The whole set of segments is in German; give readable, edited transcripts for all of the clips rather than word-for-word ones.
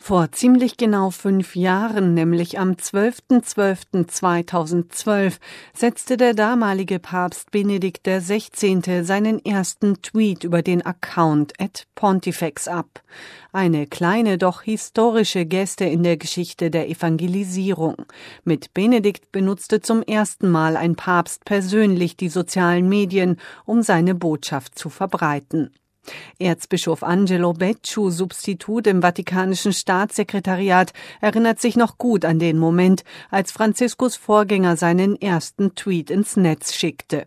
Vor ziemlich genau 5 Jahren, nämlich am 12.12.2012, setzte der damalige Papst Benedikt XVI. Seinen ersten Tweet über den Account @Pontifex ab. Eine kleine, doch historische Geste in der Geschichte der Evangelisierung. Mit Benedikt benutzte zum ersten Mal ein Papst persönlich die sozialen Medien, um seine Botschaft zu verbreiten. Erzbischof Angelo Becciu, Substitut im Vatikanischen Staatssekretariat, erinnert sich noch gut an den Moment, als Franziskus Vorgänger seinen ersten Tweet ins Netz schickte.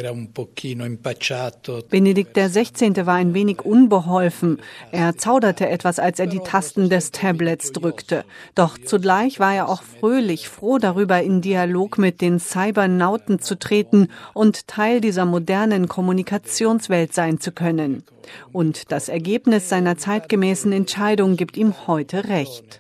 Benedikt XVI. War ein wenig unbeholfen. Er zauderte etwas, als er die Tasten des Tablets drückte. Doch zugleich war er auch fröhlich, froh darüber, in Dialog mit den Cybernauten zu treten und Teil dieser modernen Kommunikationswelt sein zu können. Und das Ergebnis seiner zeitgemäßen Entscheidung gibt ihm heute recht.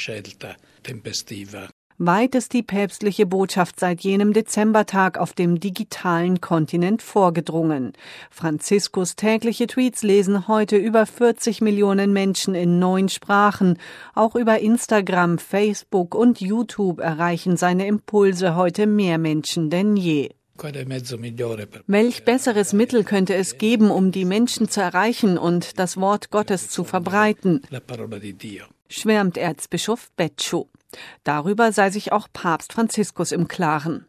Weit ist die päpstliche Botschaft seit jenem Dezembertag auf dem digitalen Kontinent vorgedrungen. Franziskus tägliche Tweets lesen heute über 40 Millionen Menschen in 9 Sprachen. Auch über Instagram, Facebook und YouTube erreichen seine Impulse heute mehr Menschen denn je. Welch besseres Mittel könnte es geben, um die Menschen zu erreichen und das Wort Gottes zu verbreiten? Schwärmt Erzbischof Becciu. Darüber sei sich auch Papst Franziskus im Klaren.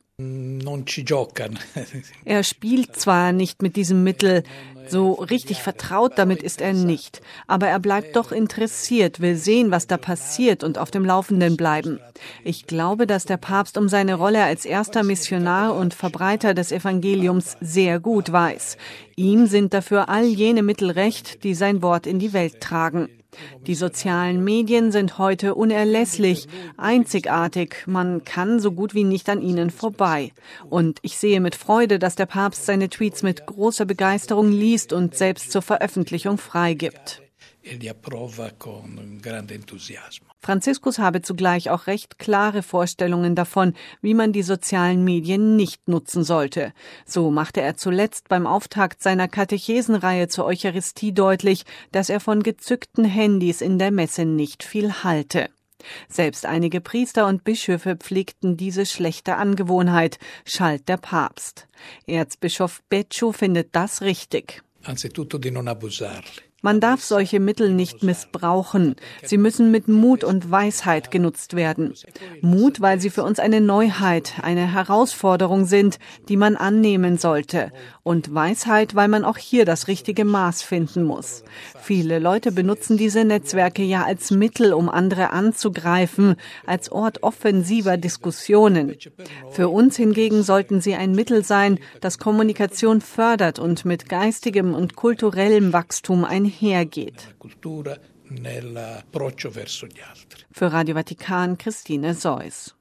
Er spielt zwar nicht mit diesem Mittel, so richtig vertraut damit ist er nicht, aber er bleibt doch interessiert, will sehen, was da passiert und auf dem Laufenden bleiben. Ich glaube, dass der Papst um seine Rolle als erster Missionar und Verbreiter des Evangeliums sehr gut weiß. Ihm sind dafür all jene Mittel recht, die sein Wort in die Welt tragen. Die sozialen Medien sind heute unerlässlich, einzigartig, man kann so gut wie nicht an ihnen vorbei. Und ich sehe mit Freude, dass der Papst seine Tweets mit großer Begeisterung liest und selbst zur Veröffentlichung freigibt. Franziskus habe zugleich auch recht klare Vorstellungen davon, wie man die sozialen Medien nicht nutzen sollte. So machte er zuletzt beim Auftakt seiner Katechesenreihe zur Eucharistie deutlich, dass er von gezückten Handys in der Messe nicht viel halte. Selbst einige Priester und Bischöfe pflegten diese schlechte Angewohnheit, schalt der Papst. Erzbischof Becciu findet das richtig. Man darf solche Mittel nicht missbrauchen. Sie müssen mit Mut und Weisheit genutzt werden. Mut, weil sie für uns eine Neuheit, eine Herausforderung sind, die man annehmen sollte. Und Weisheit, weil man auch hier das richtige Maß finden muss. Viele Leute benutzen diese Netzwerke ja als Mittel, um andere anzugreifen, als Ort offensiver Diskussionen. Für uns hingegen sollten sie ein Mittel sein, das Kommunikation fördert und mit geistigem und kulturellem Wachstum einhergeht. Für Radio Vatikan, Christine Seuss.